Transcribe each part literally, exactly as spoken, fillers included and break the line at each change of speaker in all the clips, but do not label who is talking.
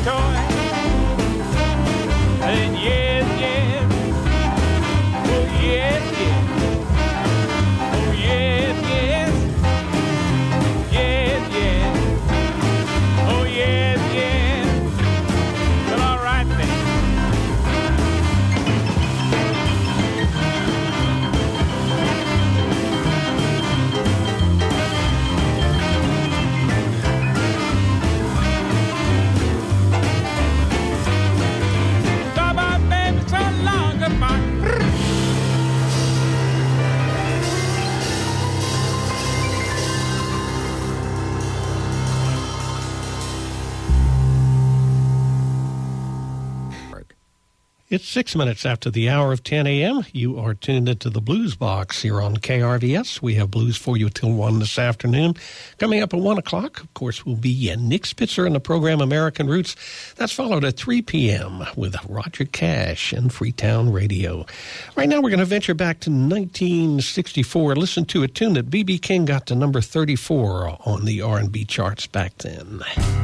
toy. And yes, yes, oh yes, yes, oh yes, yes, yes, yes, oh yes, yes. Well, all right then. Bye-bye, baby, so long, goodbye.
It's six minutes after the hour of ten a.m. You are tuned into the Blues Box here on K R V S. We have blues for you till one this afternoon. Coming up at one o'clock, of course, will be uh, Nick Spitzer in the program American Roots. That's followed at three p.m. with Roger Cash and Freetown Radio. Right now, we're going to venture back to nineteen sixty-four. Listen to a tune that B B King got to number thirty-four on the R and B charts back then.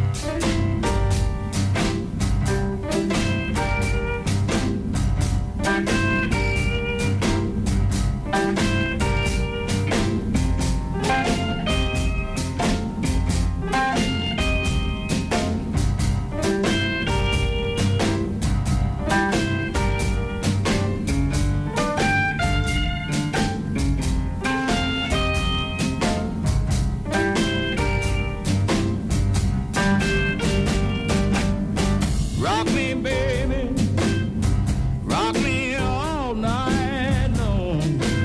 Rock me, baby. Rock me all night long.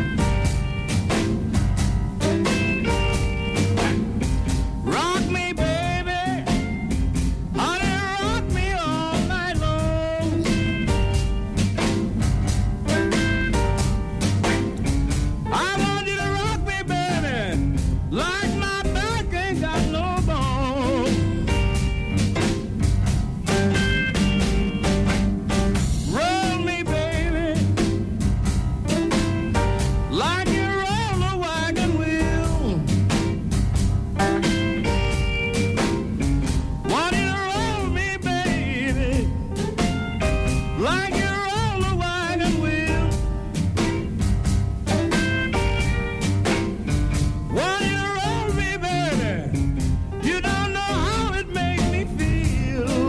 Rock me, baby. Honey, rock me all night long. I want you to rock me, baby, like my back ain't got no bone. Roll me, baby, like you roll a wagon wheel. Want you to roll me, baby, like you roll a wagon wheel. Want you to roll me, baby, you don't know how it makes me feel.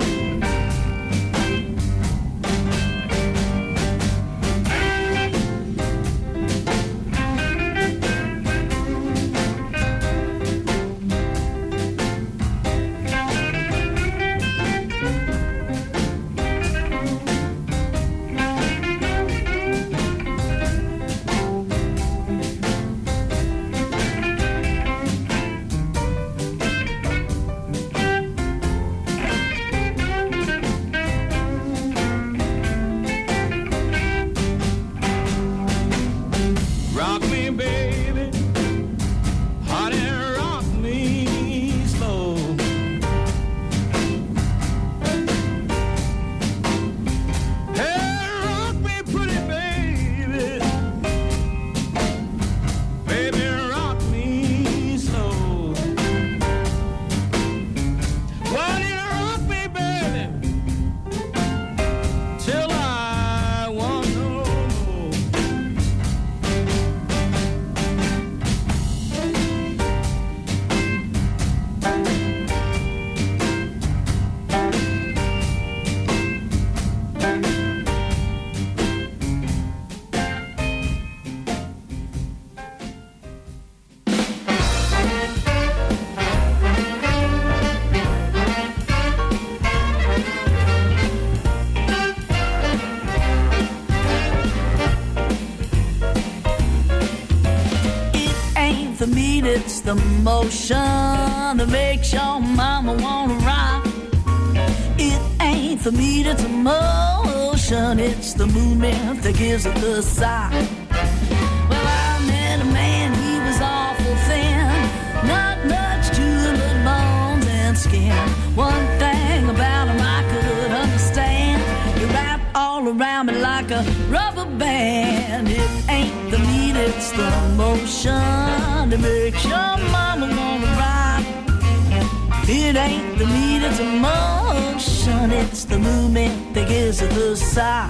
Rock me, baby, honey, rock me slow. Hey, rock me pretty, baby, baby, rock me slow. Want you to rock me, baby, till I want no more.
It ain't the meat, it's the motion that makes your mama wanna rock. It ain't the meat, it's the motion, it's the movement that gives it the sign. Well, I met a man, he was awful thin, not much to him but bones and skin. One thing about him I could understand, he wrapped all around me like a rubber band. It ain't the meat, it's the motion that makes your mama wanna ride. It ain't the meat, it's emotion. It's the movement that gives it the sigh.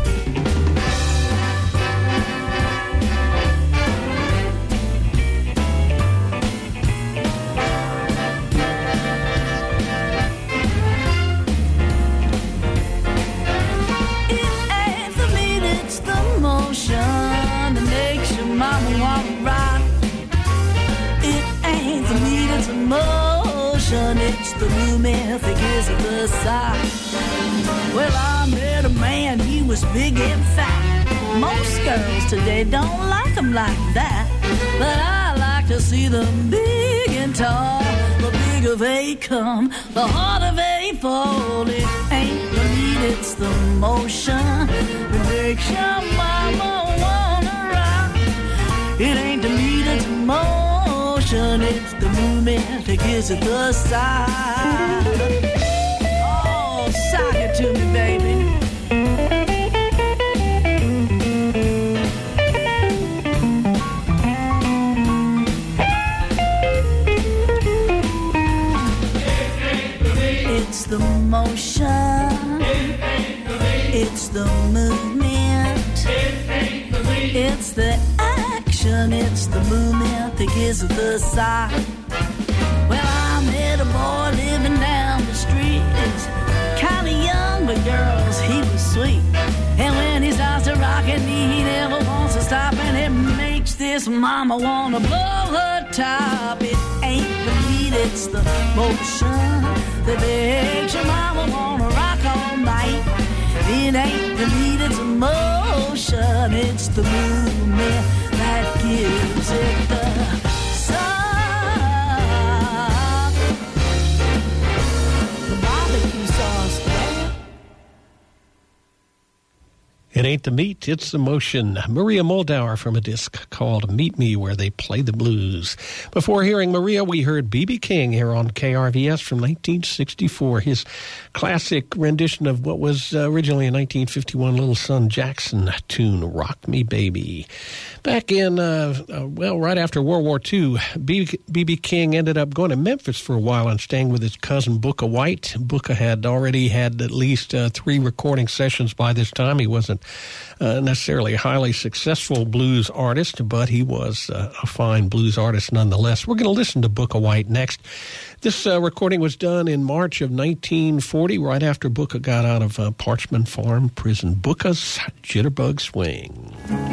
That makes your mama wanna rock. It ain't the meat, it's emotion. It's the movement that gives it the sigh. Well, I met a man, he was big and fat. Most girls today don't like him like that, but I like to see them big and tall. The bigger they come, the harder they fall. It ain't the meat, it's the motion that makes your mama wanna rock. It ain't the meat, it's motion. It's the movement that gives it the sigh. Oh, sock it to me, baby. It's the motion, it's the movement, it's the action, it's the movement that gives it the sigh. Well, I met a boy living down the street. He's kinda young, but girls, he was sweet. And when he starts to rockin' me, he never wants to stop. And it makes this mama wanna blow her top. It ain't the beat, it's the motion that makes your mama wanna rock all night. It ain't the beat, it's emotion. It's the movement that gives it the sigh. The barbecue sauce.
It ain't the meat, it's the motion. Maria Muldaur from a disc called Meet Me, where they play the blues. Before hearing Maria, we heard B B King here on K R V S from nineteen sixty-four. His classic rendition of what was originally a nineteen fifty-one Little Son Jackson tune, Rock Me Baby. Back in, uh, uh, well, right after World War Two, B B King ended up going to Memphis for a while and staying with his cousin Booker White. Booker had already had at least uh, three recording sessions by this time. He wasn't uh, necessarily a highly successful blues artist, but he was uh, a fine blues artist nonetheless. We're going to listen to Booker White next. This uh, recording was done in March of nineteen forty, right after Booker got out of uh, Parchman Farm Prison. Booker's Jitterbug Swing.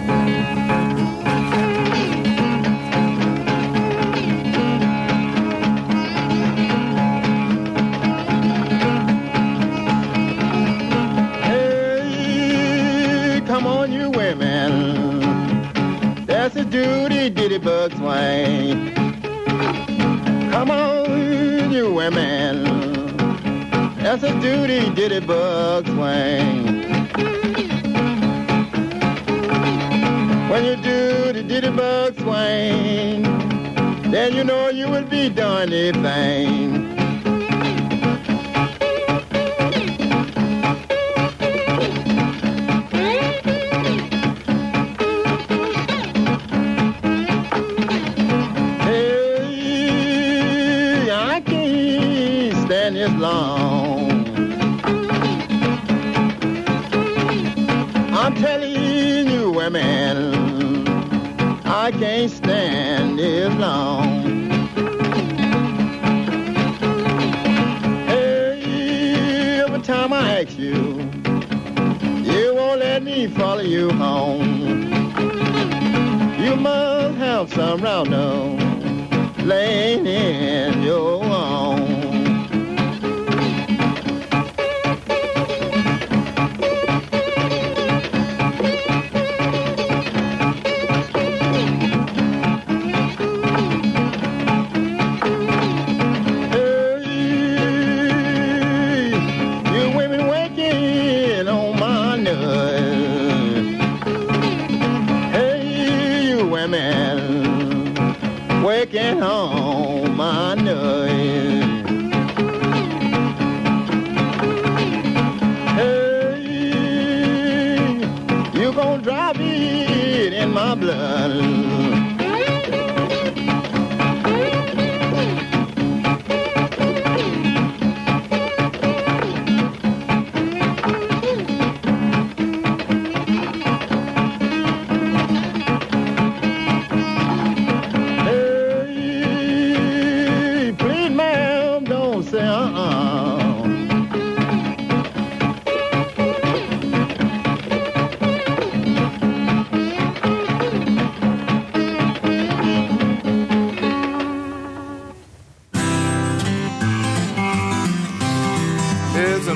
That's a duty diddy bug swing. Come on, you women. That's a duty diddy bug swing. When you do the diddy bug swing, then you know you will be doing anything. Long. I'm telling you, women, I can't stand it long. Hey, every time I ask you, you won't let me follow you home. You must have some rounder laying in your own. Get home, I know it. Hey, you gon' drop it in my blood.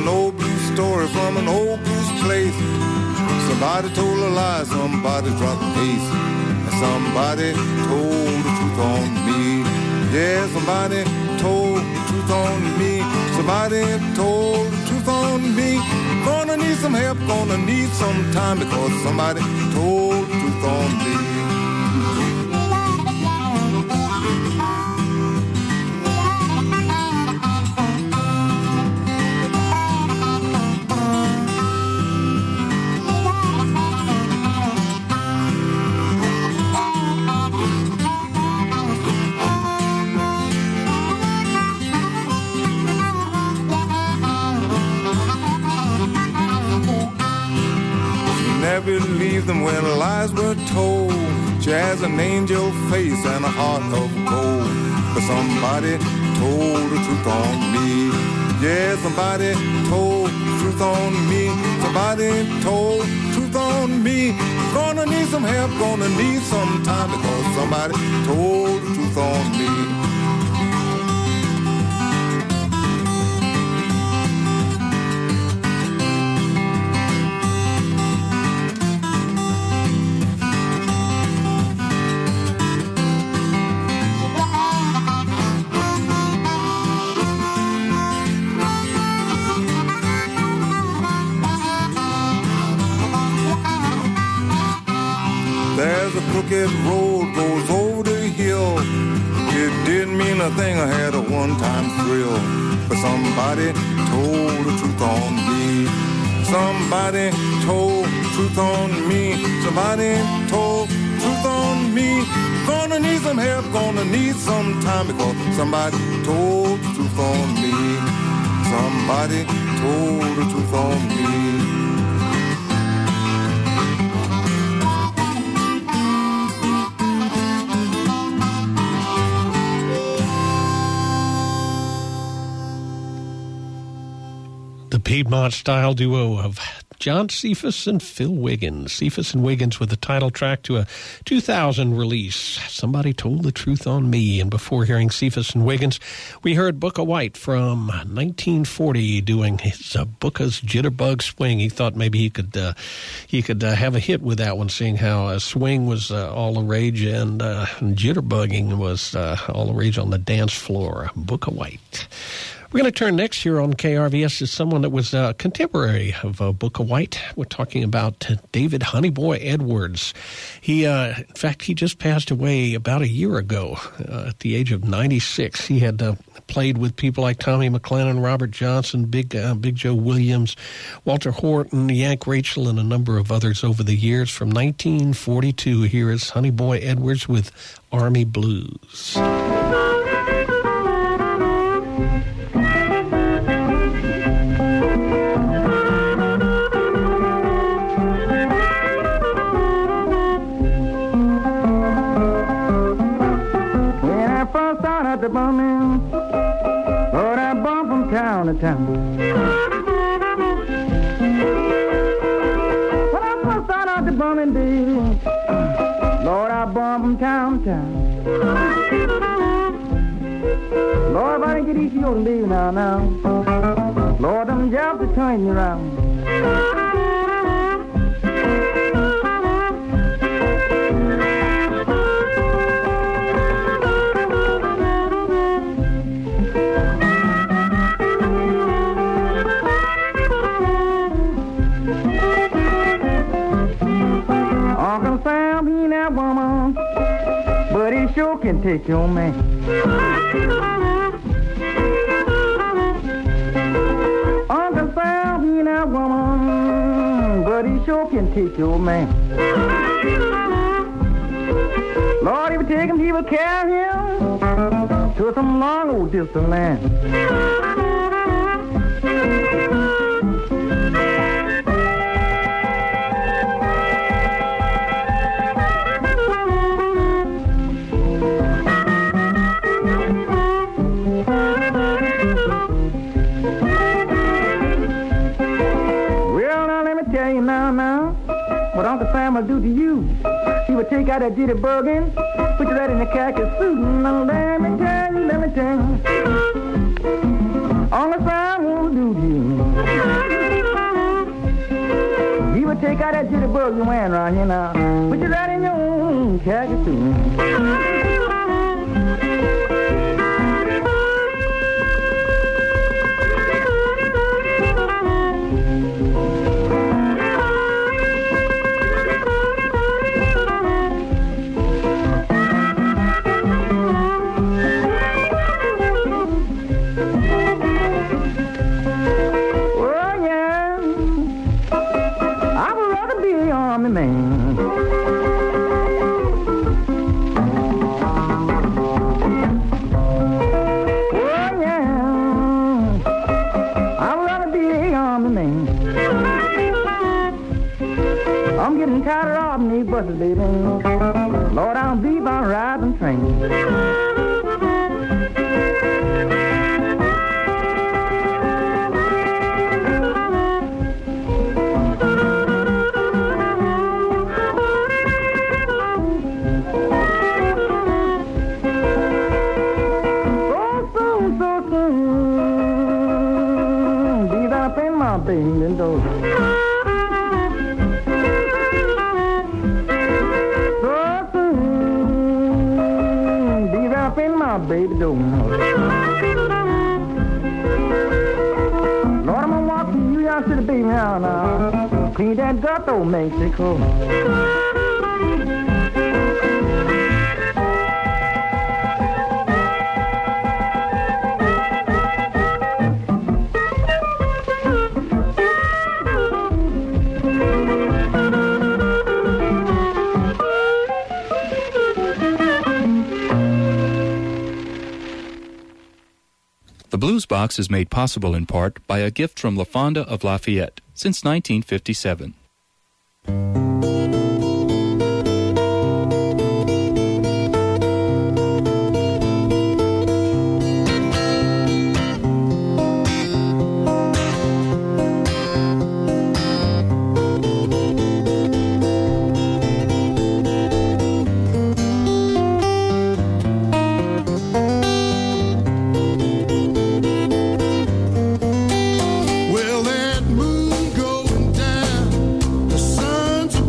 an old blues story from an old blues place. Somebody told a lie, somebody dropped an ace, and somebody told the truth on me. Yeah, somebody told the truth on me. Somebody told the truth on me. Gonna need some help, gonna need some time, because somebody told the truth on me. Never leave them when lies were told. She has an angel face and a heart of gold. But somebody told the truth on me. Yeah, somebody told the truth on me. Somebody told the truth on me. Gonna need some help, gonna need some time, because somebody told the truth on me. There's a crooked road goes over the hill. It didn't mean a thing, I had a one-time thrill. But somebody told the truth on me. Somebody told the truth on me. Somebody told the truth on me. Gonna need some help, gonna need some time, because somebody told the truth on me. Somebody told the truth on me.
The Piedmont-style duo of John Cephas and Phil Wiggins. Cephas and Wiggins with the title track to a two thousand release, Somebody Told the Truth on Me. And before hearing Cephas and Wiggins, we heard Booka White from nineteen forty doing his uh, Booka's Jitterbug Swing. He thought maybe he could uh, he could uh, have a hit with that one, seeing how uh, swing was uh, all the rage and, uh, and jitterbugging was uh, all the rage on the dance floor. Booka White. We're going to turn next here on K R V S to someone that was a contemporary of uh, Booka White. We're talking about uh, David Honeyboy Edwards. He, uh, in fact, he just passed away about a year ago uh, at the age of ninety-six. He had uh, played with people like Tommy McLennan, Robert Johnson, Big uh, Big Joe Williams, Walter Horton, Yank Rachel, and a number of others over the years. From nineteen forty-two, here is Honeyboy Edwards with Army Blues.
The bumming, Lord, I bum from town to town. When I first started out the bumming, baby, Lord, I bum from town to town. Lord, if I didn't get easy on the baby now, now, Lord, them jobs are turning you around. But he sure can take your man. Uncle Sam, he not woman, but he sure can take your man. Lord, if you take him, he will carry him to some long old distant land. What Uncle Sam will do to you, he will take out that jitterbugging, put you right in the khaki suit. Now let me tell you, let me tell you, Uncle Sam will gonna do to you? He would take out that jitty bug you're wearing around here now. Put you right in your own khaki suit. Buses, baby. Lord, I don't believe I'm riding train. So soon, so soon, be that in my baby door. Baby, don't know. Lord, I'm gonna walk from New York to the baby now, now. Clean that gut, old Mexico.
The Blues Box is made possible in part by a gift from La Fonda of Lafayette since nineteen fifty-seven.
Well, that moon going down, the sun's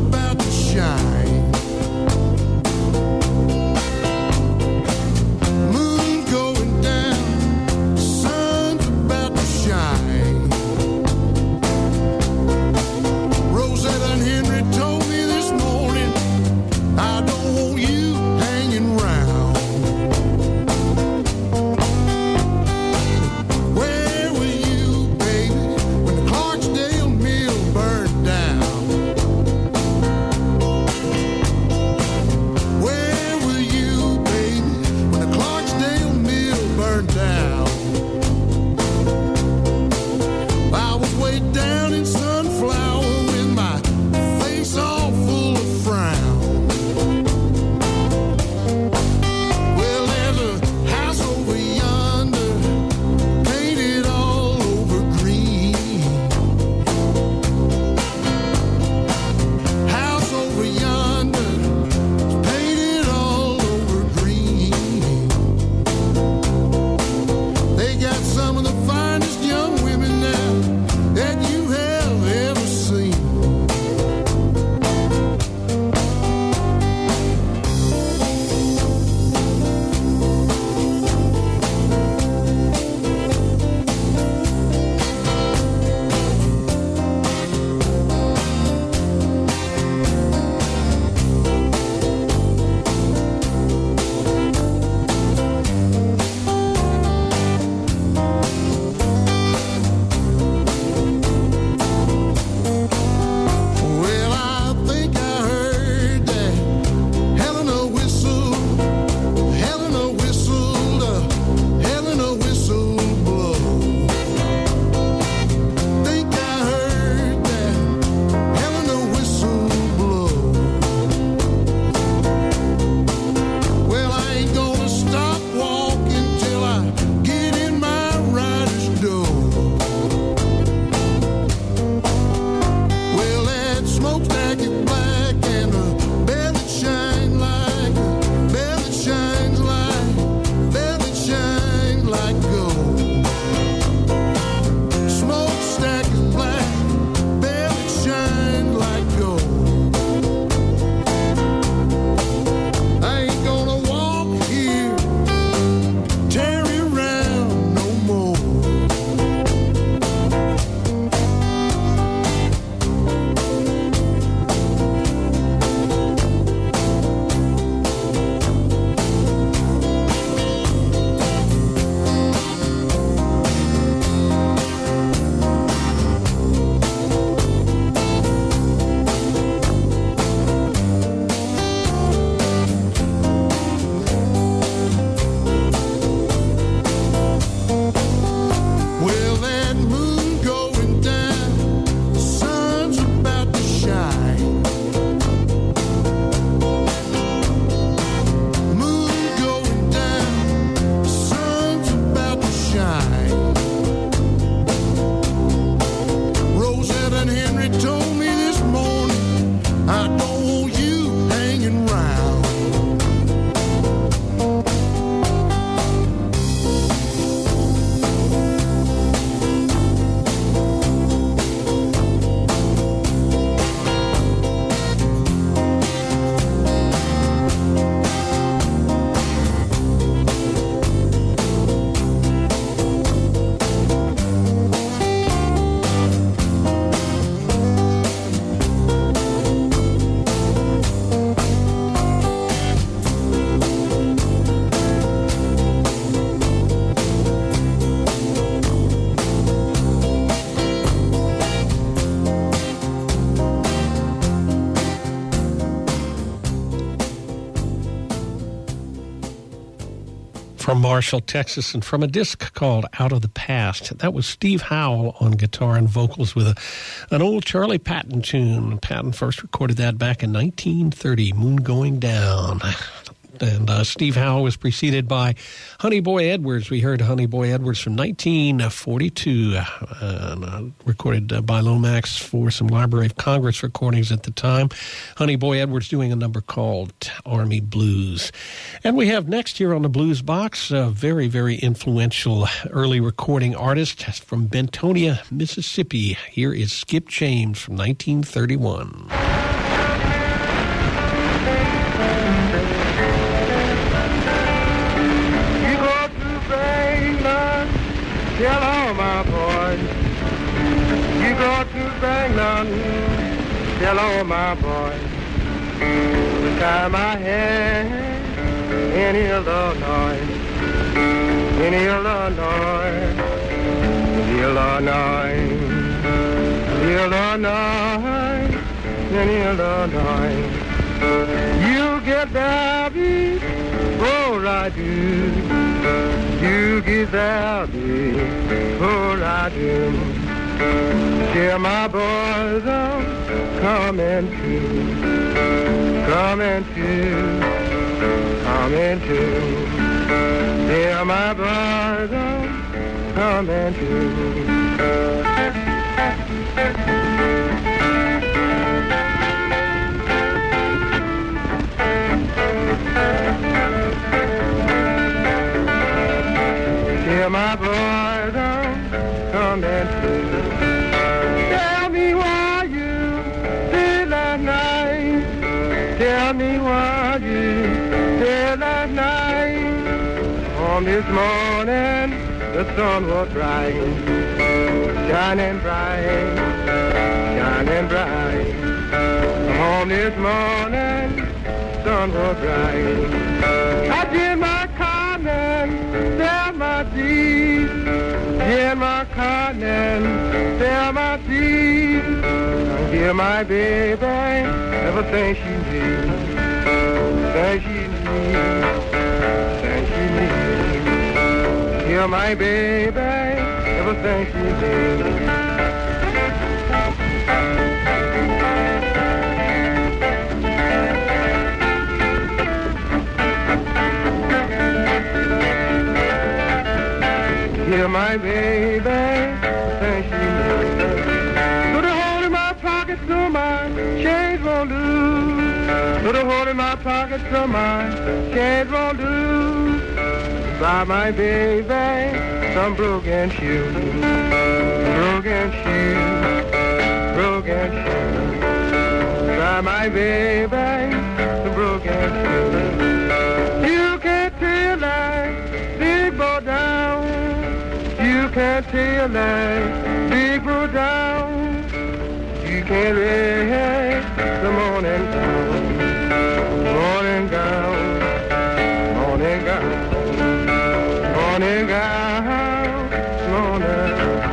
from Marshall, Texas, and from a disc called Out of the Past. That was Steve Howell on guitar and vocals with a, an old Charlie Patton tune. Patton first recorded that back in nineteen thirty, Moon Going Down. And uh, Steve Howell was preceded by Honey Boy Edwards. We heard Honey Boy Edwards from nineteen forty-two, uh, uh, recorded uh, by Lomax for some Library of Congress recordings at the time. Honey Boy Edwards doing a number called Army Blues. And we have next here on the Blues Box a very, very influential early recording artist from Bentonia, Mississippi. Here is Skip James from nineteen thirty-one.
Tell all my boys, you go to Bangor, tell all my boys, the time I had in Illinois, in Illinois, Illinois, Illinois, in Illinois. You get there, before I do. You get there before I do. Tell my boys I'm coming to, coming to, coming to. Tell my boys I'm coming to. Tell my boys I'm coming through. Tell me why you did last night. Tell me why you did last night. On this morning the sun was bright, shining bright, shining bright. On this morning sun was bright. I did my calling, tell my deeds, hear my calling, tell my deeds. Hear my baby, everything she needs, everything she needs, everything she needs. Hear my baby, everything she needs. Hear my baby, thank you. Put a hole in my pocket so my change won't lose. Put a hole in my pocket so my change won't lose. Buy my baby some broken shoes, broken shoes, broken shoes. Buy my baby some broken shoes. You can't tell like big boy down. You can't tell like big bro down. You can't read the morning gown, morning gown, morning gown, morning gown, morning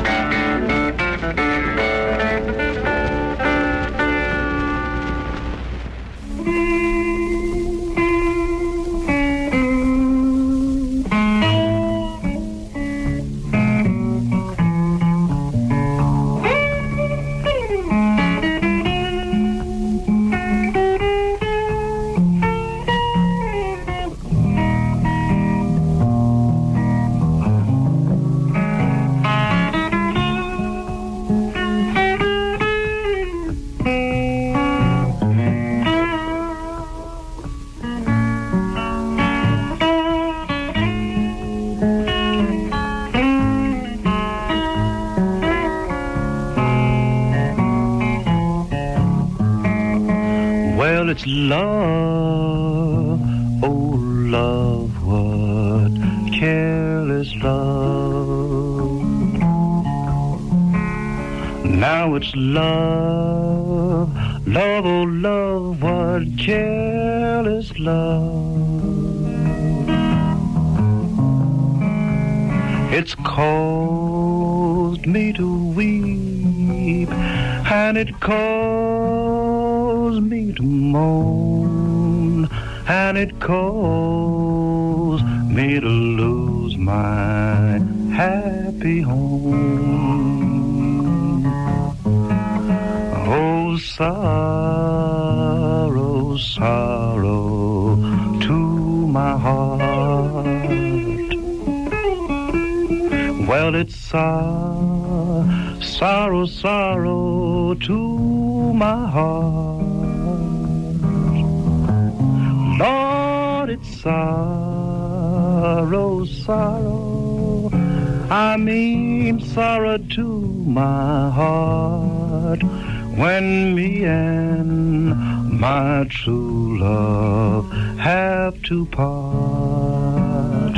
It's love, oh love, what careless love. Now it's love, love, oh love, what careless love. It's caused me to weep, and it caused me to moan, and it caused me to lose my happy home. Oh, sorrow, sorrow to my heart. Well, it's sorrow, sorrow, sorrow to my heart. Lord, it's sorrow, sorrow, I mean sorrow to my heart, when me and my true love have to part.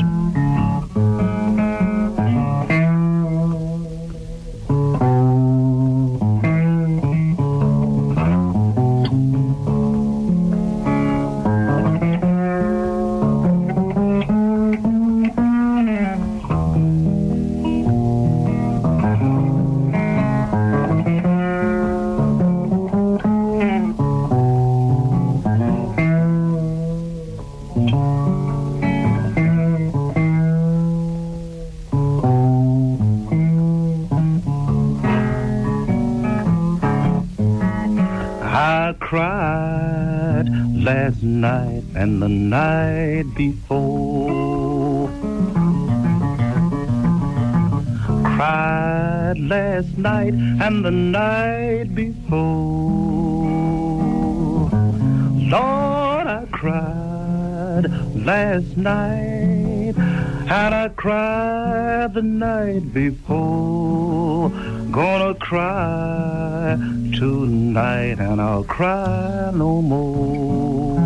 Cried last night and the night before. Cried last night and the night before. Lord, I cried last night and I cried the night before. Gonna cry tonight and I'll cry no more.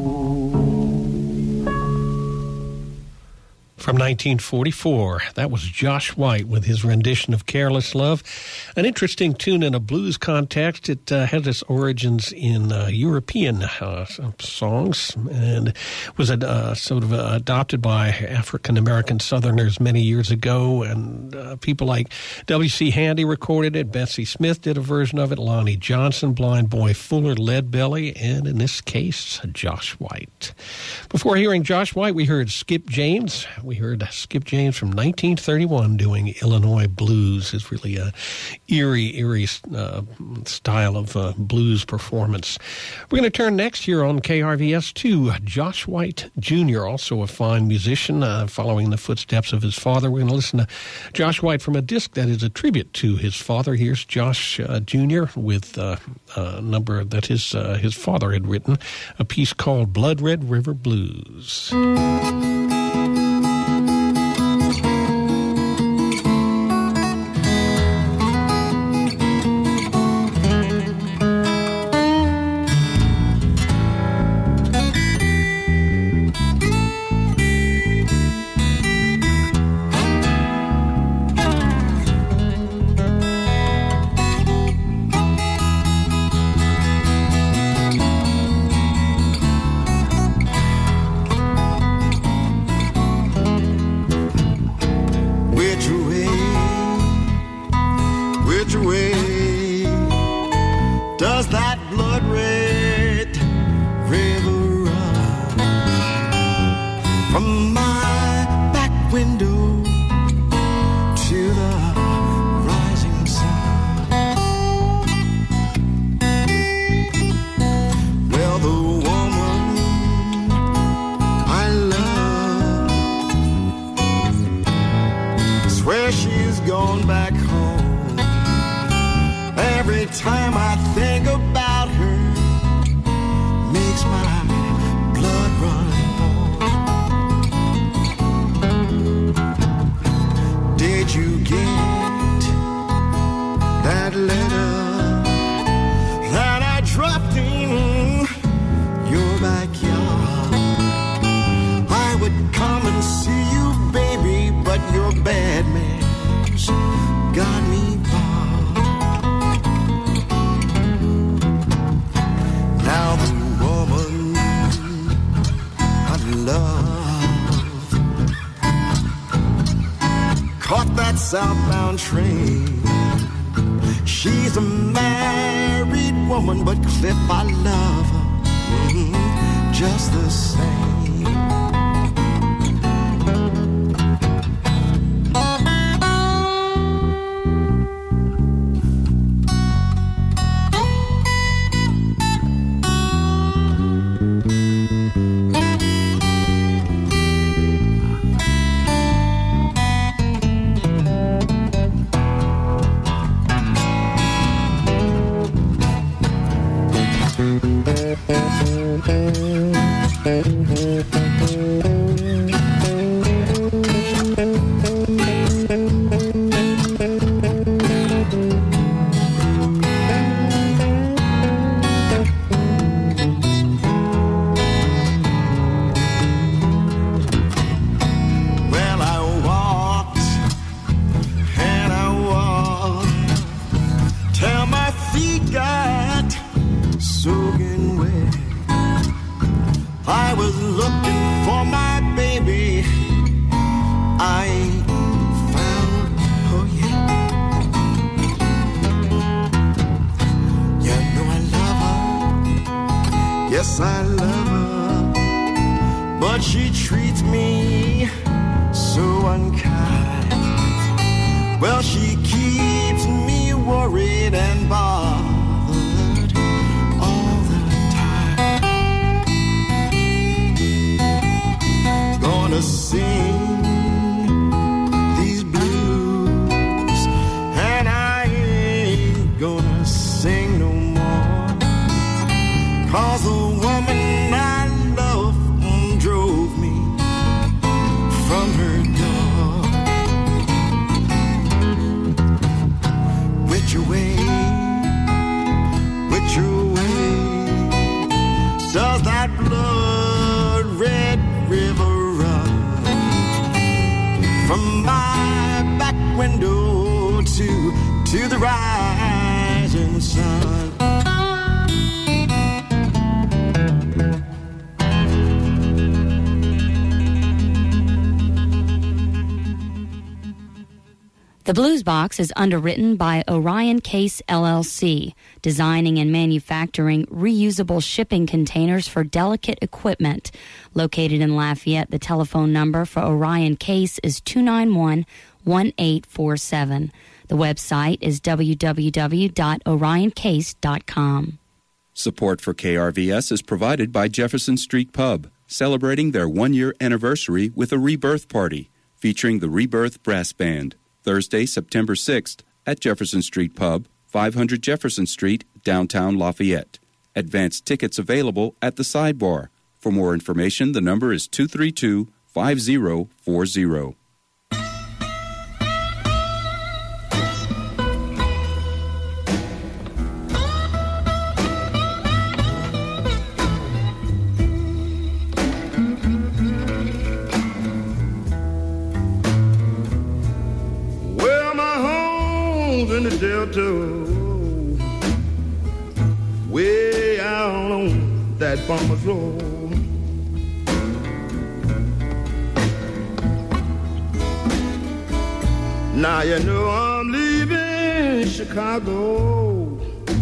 From nineteen forty-four, that was Josh White with his rendition of Careless Love. An interesting tune in a blues context. It uh, has its origins in uh, European uh, songs and was uh, sort of uh, adopted by African-American Southerners many years ago. And uh, people like W C Handy recorded it. Bessie Smith did a version of it. Lonnie Johnson, Blind Boy Fuller, Leadbelly, and in this case, Josh White. Before hearing Josh White, we heard Skip James. We heard Skip James from nineteen thirty-one doing Illinois blues. It's really a eerie, eerie uh, style of uh, blues performance. We're going to turn next here on K R V S to Josh White Junior, also a fine musician, uh, following the footsteps of his father. We're going to listen to Josh White from a disc that is a tribute to his father. Here's Josh uh, Junior with uh, a number that his, uh, his father had written, a piece called Blood Red River Blues.
Southbound train. She's a married woman, but Cliff, I love her mm-hmm, just the same.
The Blues Box is underwritten by Orion Case L L C, designing and manufacturing reusable shipping containers for delicate equipment. Located in Lafayette, the telephone number for Orion Case is two nine one, one eight four seven. The website is w w w dot orion case dot com.
Support for K R V S is provided by Jefferson Street Pub, celebrating their one-year anniversary with a rebirth party featuring the Rebirth Brass Band. Thursday, September sixth, at Jefferson Street Pub, five hundred Jefferson Street, downtown Lafayette. Advanced tickets available at the sidebar. For more information, the number is two three two, five zero four zero.
In the Delta, way out on that Farmer's Road. Now you know I'm leaving Chicago,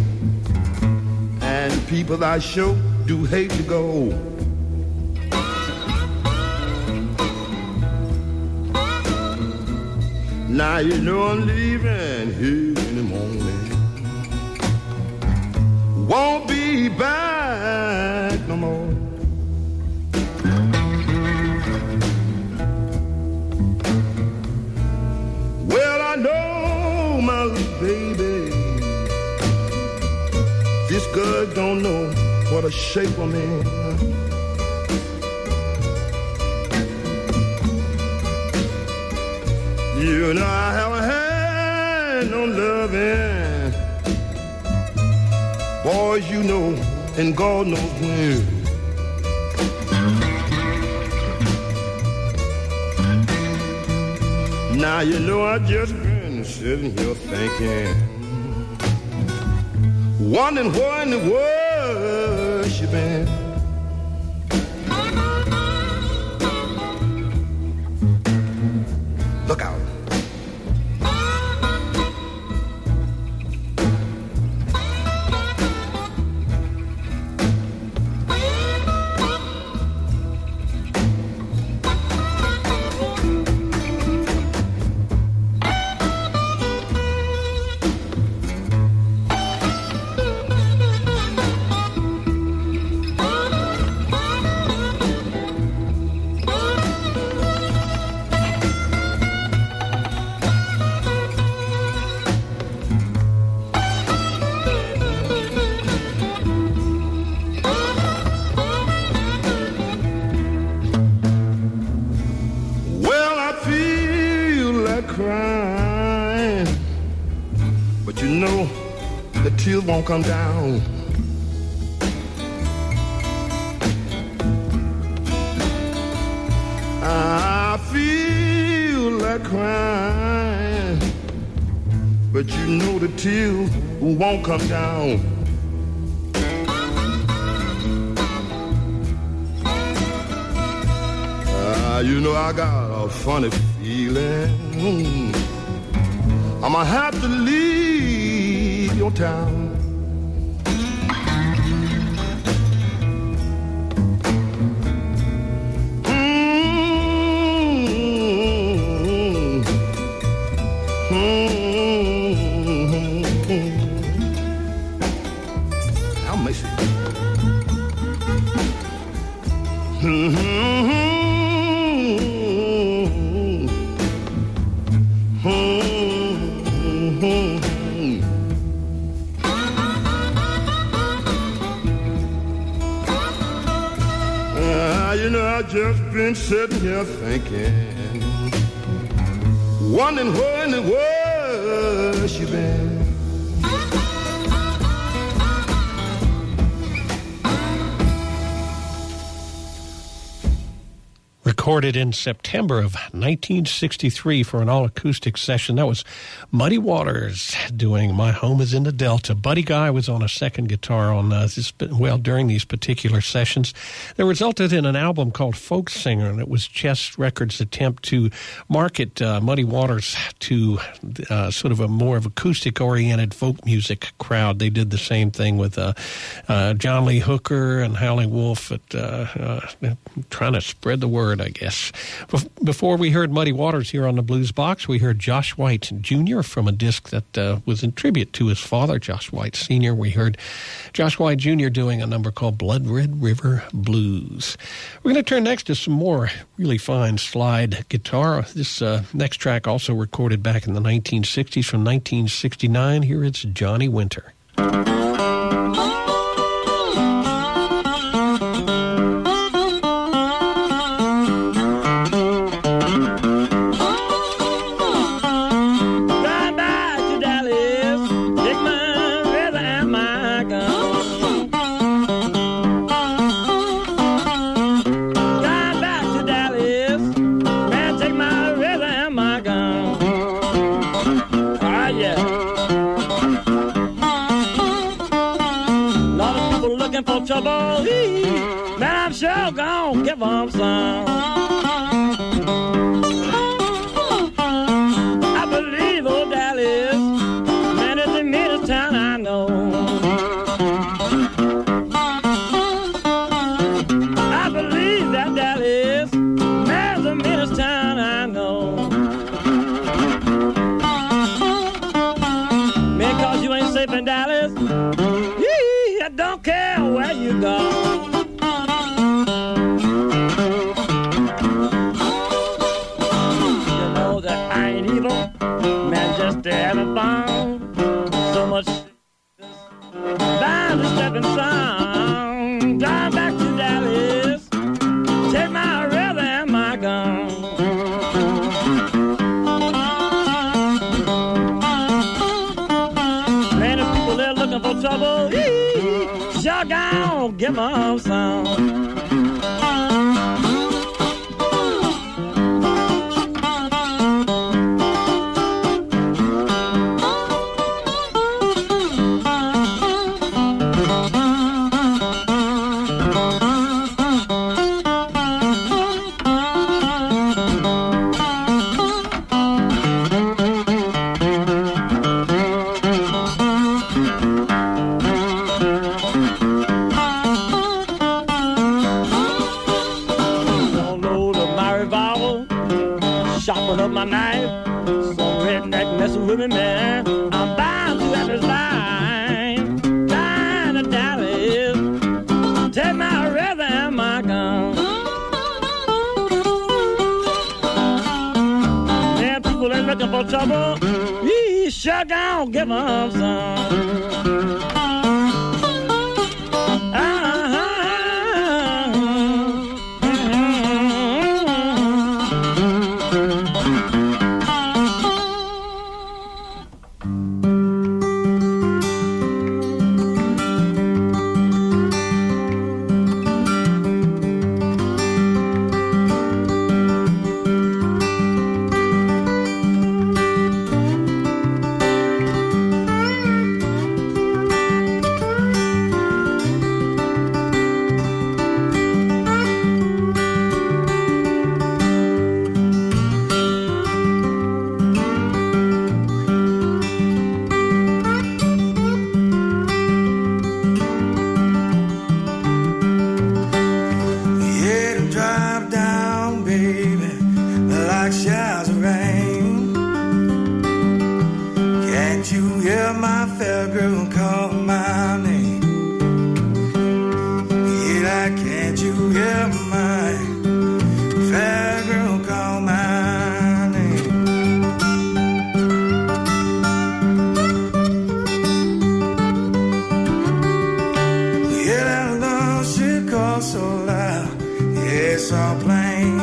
and people I sure do hate to go. Now you know I'm leaving here in the morning. Won't be back no more. Well, I know my little baby, this girl don't know what a shape I'm in. You know I haven't had no loving, boys, you know, and God knows when. Now you know I just been sitting here thinking, wondering where in the world she been. Look out. come down. I feel like crying, but you know the tears won't come down. Uh, you know I got a funny feeling I'ma have to leave your town. Just been sitting here thinking, wondering where in the world she been.
Recorded in September of nineteen sixty-three for an all-acoustic session. That was Muddy Waters doing My Home is in the Delta. Buddy Guy was on a second guitar on uh, this, well, during these particular sessions. That resulted in an album called Folk Singer, and it was Chess Records' attempt to market uh, Muddy Waters to uh, sort of a more of acoustic-oriented folk music crowd. They did the same thing with uh, uh, John Lee Hooker and Howlin' Wolf, at, uh, uh, trying to spread the word, I guess. Before we heard Muddy Waters here on the Blues Box, we heard Josh White Junior from a disc that uh, was in tribute to his father, Josh White Senior We heard Josh White Junior doing a number called Blood Red River Blues. We're going to turn next to some more really fine slide guitar. This uh, next track also recorded back in the nineteen sixties from nineteen sixty-nine. Here it's Johnny Winter.
Trouble, man, I'm sure gonna give them some. I believe old Dallas, man, it's the meanest town I know. I believe that Dallas, man, it's the meanest town I know. Man, cause you ain't safe in Dallas, I don't care where you go. You know that I ain't evil, man, just having fun. So much bound to step in sun. Drive back to Dallas, take my river and my gun. Many people they're looking for trouble. Sure gonna give 'em some. My knife, some redneck messing with me, man. I'm bound to have his line. Down to Dallas, take my river and my gun. Man, people ain't looking for trouble. He sure gonna give them some.
jigsaw playing.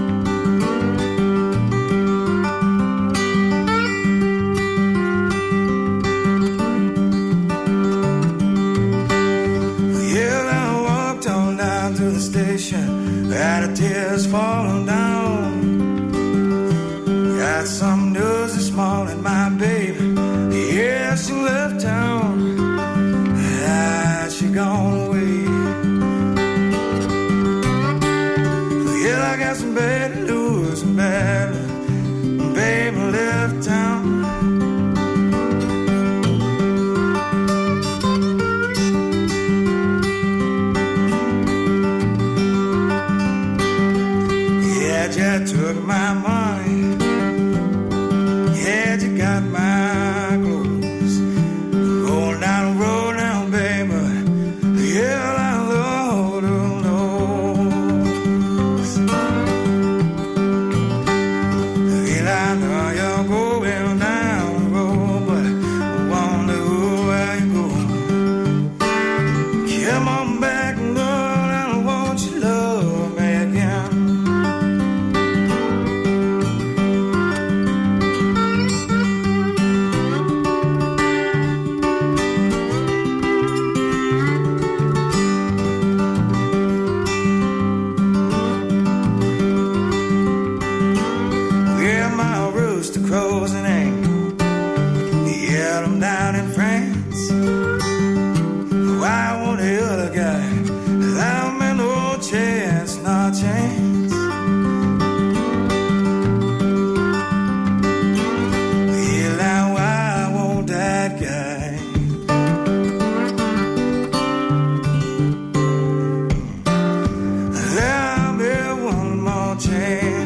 Yeah, I walked on down to the station, had the tears falling down. Got some news this morning, my baby, yeah, she left town. Ah, she gone away. Yeah, I got some bad news, some bad news. Baby left town. Yeah, Jack took my money. Yeah, you got my clothes. Going down the road now, baby. Yeah, I Lord knows. And I know you're going down the road, but I wonder where you go. Come on back, Lord, I want you to love me again. Crows and egg, yeah, I'm down in France. Why won't the other guy allow me no chance, no chance? Yeah, now why won't that guy allow me one more chance?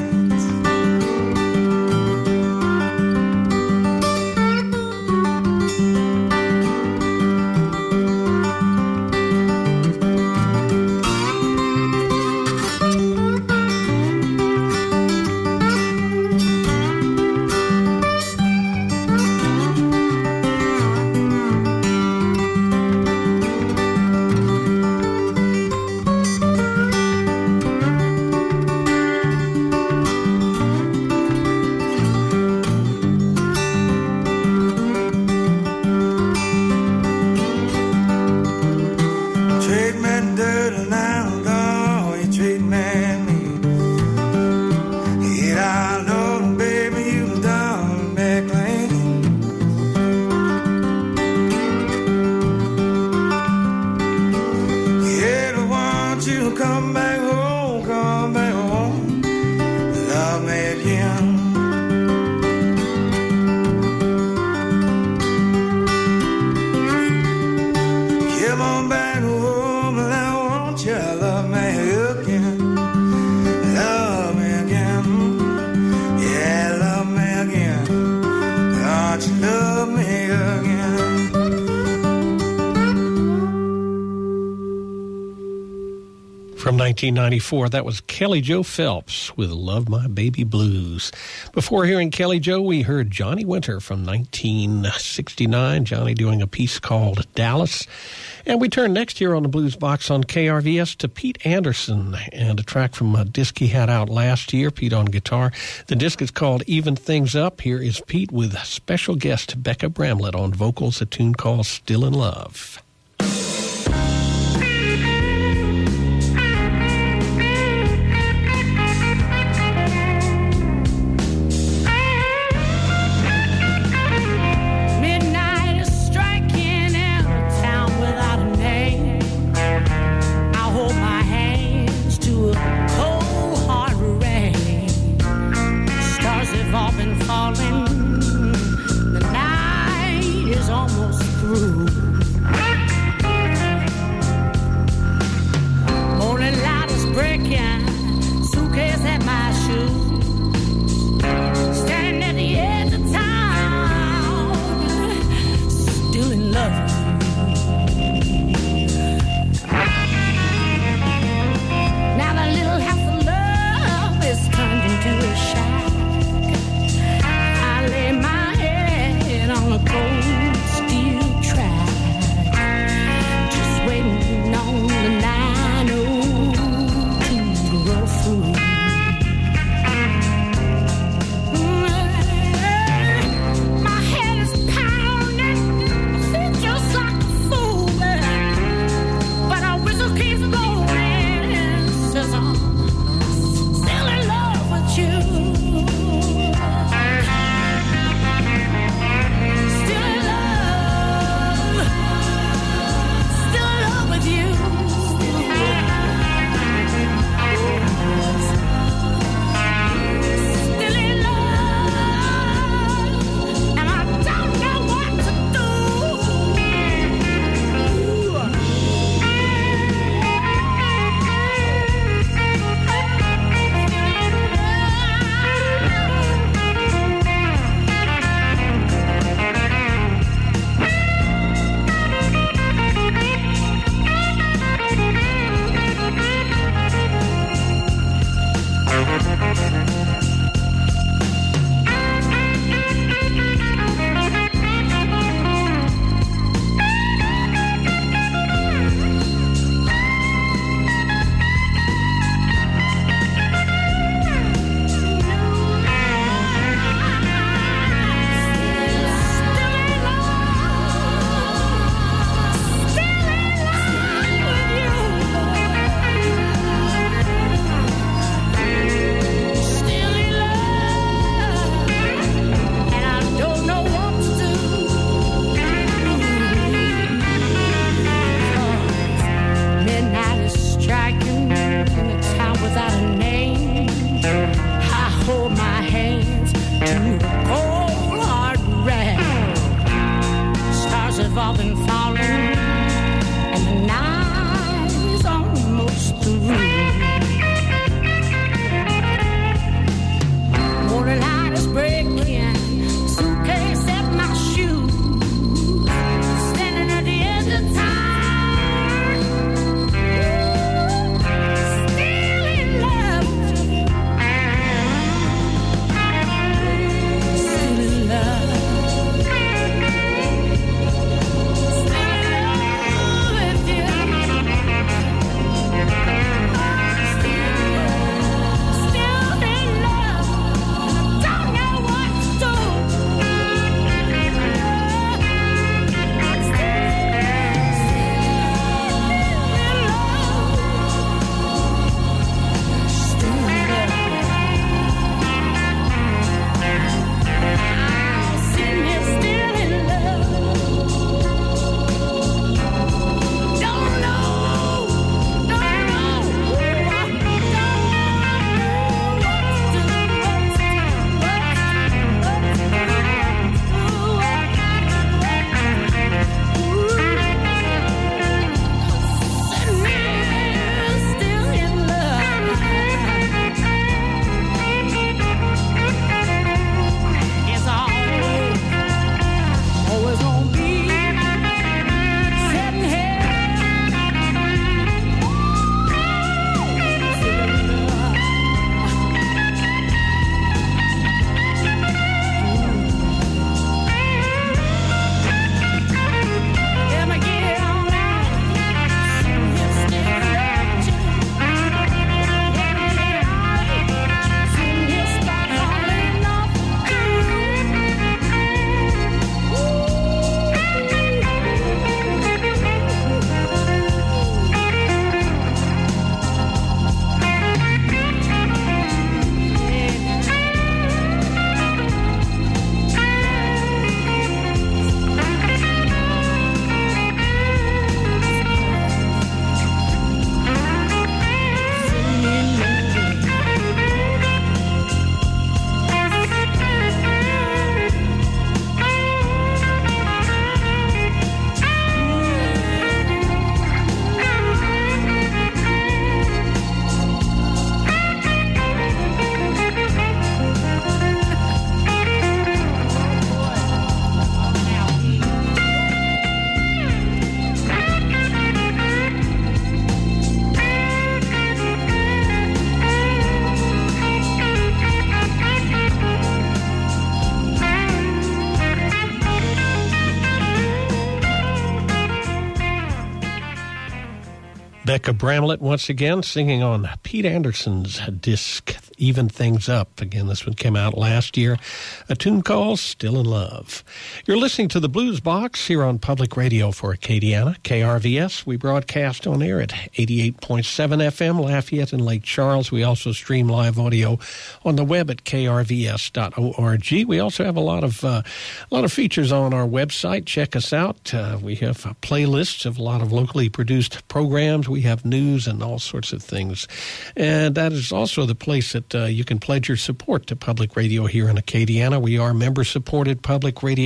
From nineteen ninety-four, that was Kelly Joe Phelps with Love My Baby Blues. Before hearing Kelly Joe, we heard Johnny Winter from nineteen sixty-nine, Johnny doing a piece called Dallas. And we turn next here on the Blues Box on K R V S to Pete Anderson and a track from a disc he had out last year, Pete on guitar. The disc is called Even Things Up. Here is Pete with special guest Becca Bramlett on vocals, a tune called Still in Love.
Falling, the night is almost through.
Becca Bramlett once again singing on Pete Anderson's disc, Even Things Up. Again, this one came out last year. A tune called Still in Love. You're listening to the Blues Box here on Public Radio for Acadiana, K R V S. We broadcast on air at eighty-eight point seven F M, Lafayette and Lake Charles. We also stream live audio on the web at k r v s dot org. We also have a lot of uh, a lot of features on our website. Check us out. Uh, we have uh, playlists of a lot of locally produced programs. We have news and all sorts of things. And that is also the place that uh, you can pledge your support to public radio here in Acadiana. We are member-supported public radio.